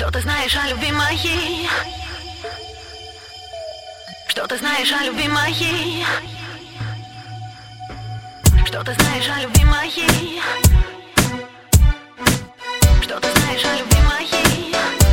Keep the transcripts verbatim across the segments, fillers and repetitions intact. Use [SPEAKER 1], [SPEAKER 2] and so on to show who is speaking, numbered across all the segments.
[SPEAKER 1] Что ты знаешь о любви моей? Что ты знаешь о любви моей? Что ты знаешь о любви моей? Что ты знаешь о любви моей?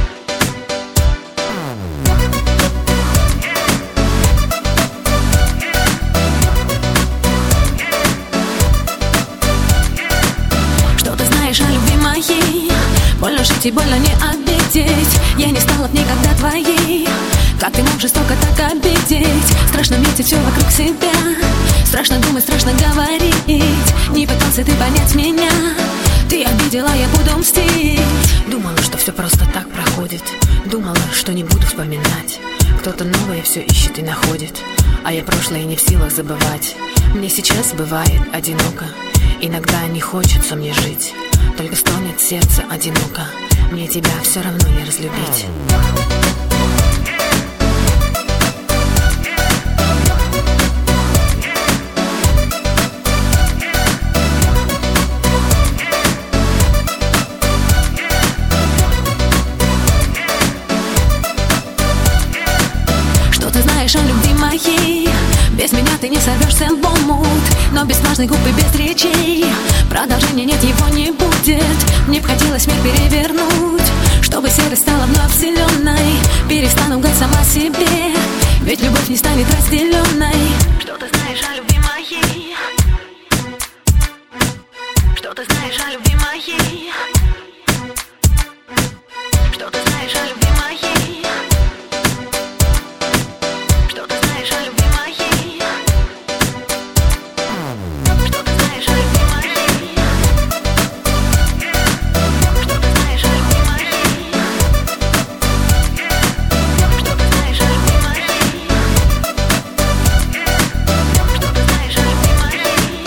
[SPEAKER 1] Что ты знаешь о любви моей? Больно жить и больно не обидеть. Я не стала б никогда твоей. Как ты мог жестоко так обидеть? Страшно метить все вокруг себя. Страшно думать, страшно говорить. Не пытался ты понять меня. Ты обидела, я буду мстить. Думала, что все просто так проходит. Думала, что не буду вспоминать. Кто-то новое все ищет и находит. А я прошлое не в силах забывать. Мне сейчас бывает одиноко. Иногда не хочется мне жить. Только стонет сердце одиноко. Мне тебя все равно не разлюбить. Что ты знаешь о любви моей? Без меня ты не сорвешься в омут. Но без влажной губы, без речей продолжения нет, его не будет. Мне б хотелось мир перевернуть, чтобы серость стала вновь зеленой. Перестану лгать сама себе, ведь любовь не станет разделенной. Что ты знаешь о любви моей? Что ты знаешь о любви моей? Что ты знаешь о любви моей? Что ты знаешь о любви моей? Что ты знаешь о любви моей? Что ты знаешь о любви моей? Что ты знаешь о любви моей? Что ты знаешь о любви моей?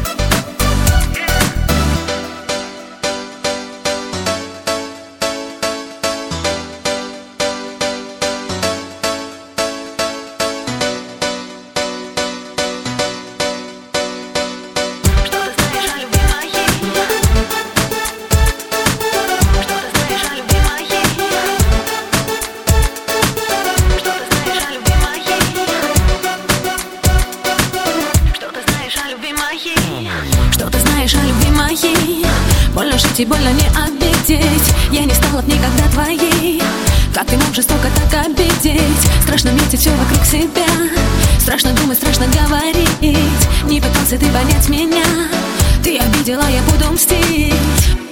[SPEAKER 1] Что ты знаешь о любви моей? Больно жить и больно не обидеть. Я не стала б никогда твоей. Как ты мог жестоко так обидеть? Страшно метить все вокруг себя. Страшно думать, страшно говорить. Не пытался ты понять меня. Ты обидела, я буду мстить.